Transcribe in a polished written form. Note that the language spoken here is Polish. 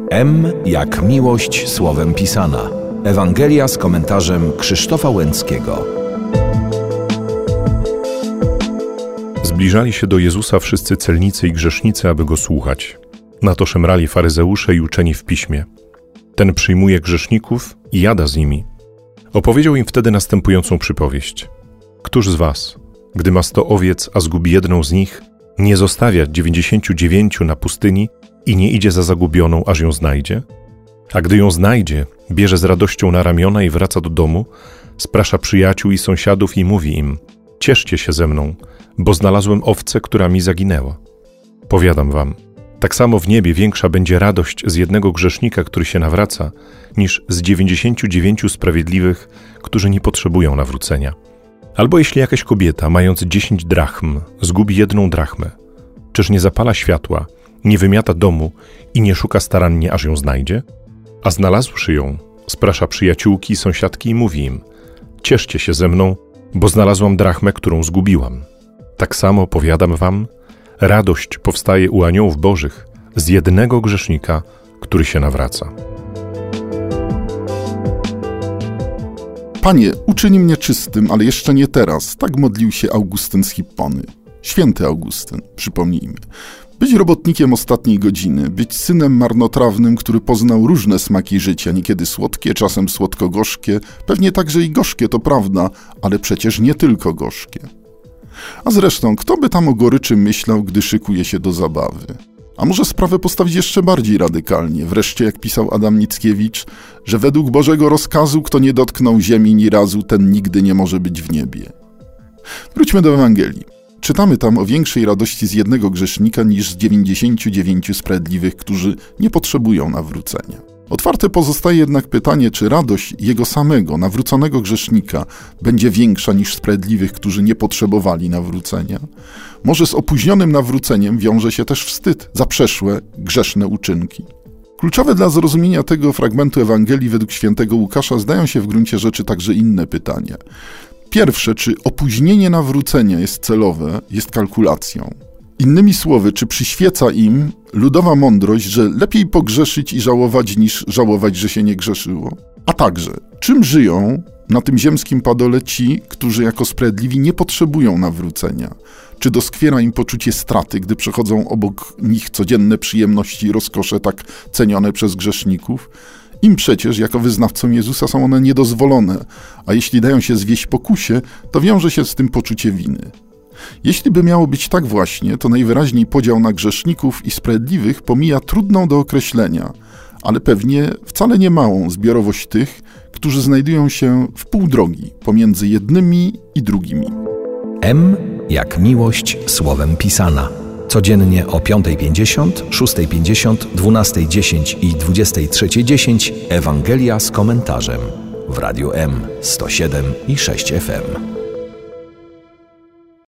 M jak miłość słowem pisana. Ewangelia z komentarzem Krzysztofa Łęckiego. Zbliżali się do Jezusa wszyscy celnicy i grzesznicy, aby Go słuchać. Na to szemrali faryzeusze i uczeni w piśmie. Ten przyjmuje grzeszników i jada z nimi. Opowiedział im wtedy następującą przypowieść. Któż z was, gdy ma 100 owiec, a zgubi jedną z nich, nie zostawia 99 na pustyni i nie idzie za zagubioną, aż ją znajdzie? A gdy ją znajdzie, bierze z radością na ramiona i wraca do domu, sprasza przyjaciół i sąsiadów i mówi im: cieszcie się ze mną, bo znalazłem owcę, która mi zaginęła. Powiadam wam, tak samo w niebie większa będzie radość z jednego grzesznika, który się nawraca, niż z 99 sprawiedliwych, którzy nie potrzebują nawrócenia. Albo jeśli jakaś kobieta, mając 10 drachm, zgubi 1 drachmę, czyż nie zapala światła, nie wymiata domu i nie szuka starannie, aż ją znajdzie? A znalazłszy ją, sprasza przyjaciółki i sąsiadki i mówi im: cieszcie się ze mną, bo znalazłam drachmę, którą zgubiłam. Tak samo, powiadam wam, radość powstaje u aniołów bożych z jednego grzesznika, który się nawraca. Panie, uczyń mnie czystym, ale jeszcze nie teraz. Tak modlił się Augustyn z Hippony. Święty Augustyn, przypomnijmy. Być robotnikiem ostatniej godziny, być synem marnotrawnym, który poznał różne smaki życia, niekiedy słodkie, czasem słodko-gorzkie, pewnie także i gorzkie, to prawda, ale przecież nie tylko gorzkie. A zresztą, kto by tam o goryczy myślał, gdy szykuje się do zabawy? A może sprawę postawić jeszcze bardziej radykalnie, wreszcie jak pisał Adam Mickiewicz, że według Bożego rozkazu, kto nie dotknął ziemi ni razu, ten nigdy nie może być w niebie. Wróćmy do Ewangelii. Czytamy tam o większej radości z jednego grzesznika niż z 99 sprawiedliwych, którzy nie potrzebują nawrócenia. Otwarte pozostaje jednak pytanie, czy radość jego samego, nawróconego grzesznika będzie większa niż sprawiedliwych, którzy nie potrzebowali nawrócenia? Może z opóźnionym nawróceniem wiąże się też wstyd za przeszłe, grzeszne uczynki? Kluczowe dla zrozumienia tego fragmentu Ewangelii według świętego Łukasza zdają się w gruncie rzeczy także inne pytania. Pierwsze, czy opóźnienie nawrócenia jest celowe, jest kalkulacją? Innymi słowy, czy przyświeca im ludowa mądrość, że lepiej pogrzeszyć i żałować, niż żałować, że się nie grzeszyło? A także, czym żyją na tym ziemskim padole ci, którzy jako sprawiedliwi nie potrzebują nawrócenia? Czy doskwiera im poczucie straty, gdy przechodzą obok nich codzienne przyjemności i rozkosze tak cenione przez grzeszników? Im przecież, jako wyznawcom Jezusa, są one niedozwolone, a jeśli dają się zwieść pokusie, to wiąże się z tym poczucie winy. Jeśli by miało być tak właśnie, to najwyraźniej podział na grzeszników i sprawiedliwych pomija trudną do określenia, ale pewnie wcale nie małą zbiorowość tych, którzy znajdują się w pół drogi pomiędzy jednymi i drugimi. M jak miłość słowem pisana. Codziennie o 5:50, 6:50, 12:10 i 23:10 Ewangelia z komentarzem w Radiu M 107,6 FM.